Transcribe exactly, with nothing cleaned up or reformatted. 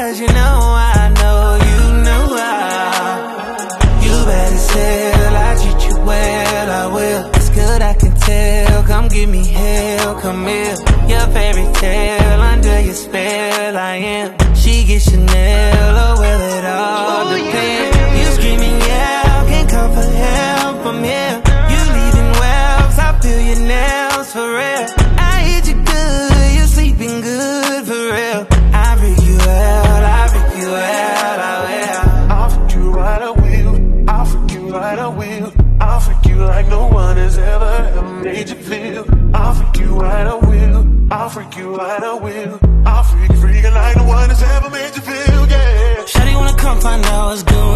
Cause you know I know you know I. You better tell I treat you well, I will. It's good I can tell, come give me hell, come here. Your fairy tale, under your spell I am. She gets Chanel, oh well it all depends. You screaming yeah, can't call for help, I'm here. You leaving wells, I feel your nails for real. I hit you good, you're sleeping good for real. I freak you out, I freak you out, I will. I'll freak you right, I will. I'll freak you right, I will. I'll freak you like no one has ever, ever made you feel. I'll freak you right, I will. I'll freak you right, I will. I'll freak you freaking like no one has ever made you feel, yeah. Shawty wanna come find out what's going